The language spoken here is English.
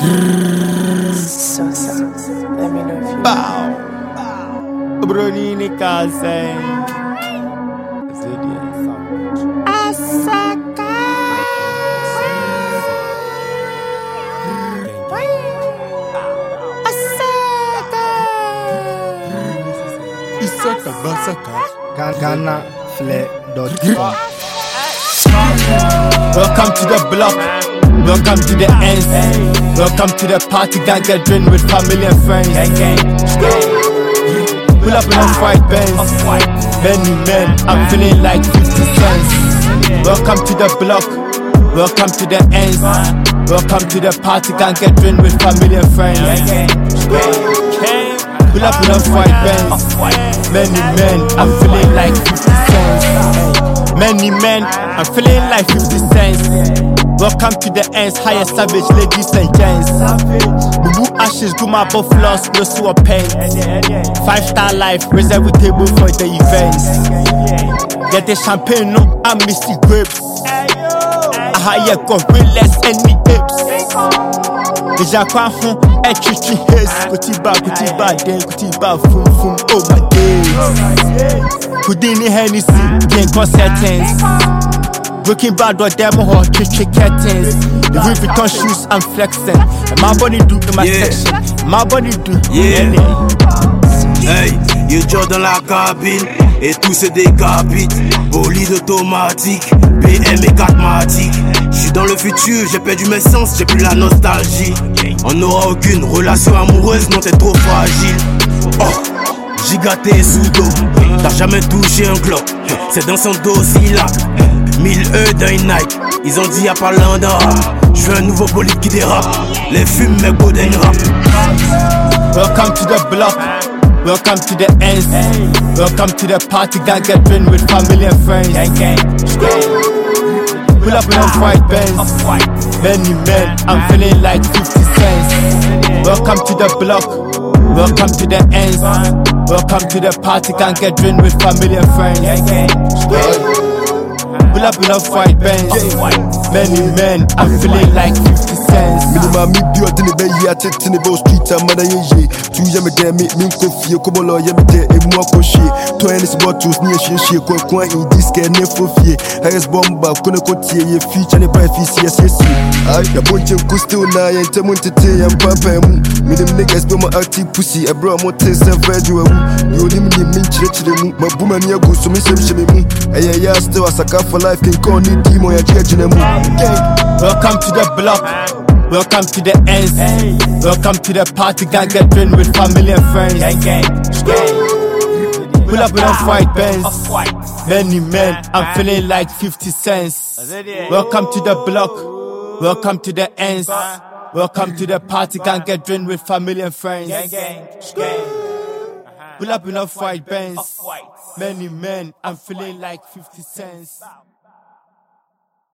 Sosa, let me know if you Bow. Bronini Kasei. Asaka. Isaka Basaka. GhanaFlair.com. Welcome to the block. Welcome to the ends. Welcome to the party, gang get drained with family and friends. Pull up in a white Benz. Many men, I'm feeling like 50 cents. Welcome to the block. Welcome to the ends. Welcome to the party, gang get drained with family and friends. Pull up in a white Benz. Many men, I'm feeling like 50 cents. Many men, I'm feeling like 50 cents. Welcome to the ends, higher savage ladies and gents. Boo ashes, do my buff loss, no sewer pain. 5-star life, reserve a table for the events. Get the champagne, no, I miss the grapes. Ahaya gorillas, any apes. Deja kwa hon, chichi haze. Kutiba, den, kutiba, fum, oh my days. Houdini Hennessy, gain settings. Breaking bad or demo or chichi curtains. The Louis Vuitton shoes I'm flexing. And my body do in my section. My body do. Hey, you joue dans la cabine et tout se décapite. Bolide automatique, BM et 4matic. J'suis dans le futur, j'ai perdu mes sens, j'ai plus la nostalgie. On n'aura aucune relation amoureuse, non t'es trop fragile. Oh, gigaté sous dos, t'as jamais touché un glock. C'est dans son dossier là. 1000 E d'un Nike, ils ont dit y'a pas l'un rap. J'veux un nouveau bolide qui dérape. Les fumes mes golden rap. Welcome to the block. Welcome to the ends. Welcome to the party, gang get drained with family and friends. Pull up in a white Benz. Many men, I'm feeling like 50 cents. Welcome to the block. Welcome to the ends. Welcome to the party, gang get drained with family and friends. Pull up in a white Benz. Many men, I'm feeling like 50 cents. Minima mi bio dini be ya tete bo street amada ye. Tu ya me de mi kofi ko bolo ya me de emu akoshi. To any bottles ni she ko in this can ne fofie. Highest bomba ko ne ko tie ye feature ne price yes. Ay ya bonche ko still na ya ntemu ntete ya papa mu. Minim niggas be my active pussy e bro mo te se vedu wu. Yo nim ni min chire mu. Mabuma ni ago so me sem mu. Aya ya still asaka for life can call ni demo ya chire mu. Welcome to the block. Welcome to the ends. Welcome to the party, gang get drained with family and friends. Pull up in a white Benz. Many men, I'm feeling like 50 cents. Welcome to the block. Welcome to the ends. Welcome to the party, gang get drained with family and friends. Pull up in a white Benz. Many men, I'm feeling like 50 cents.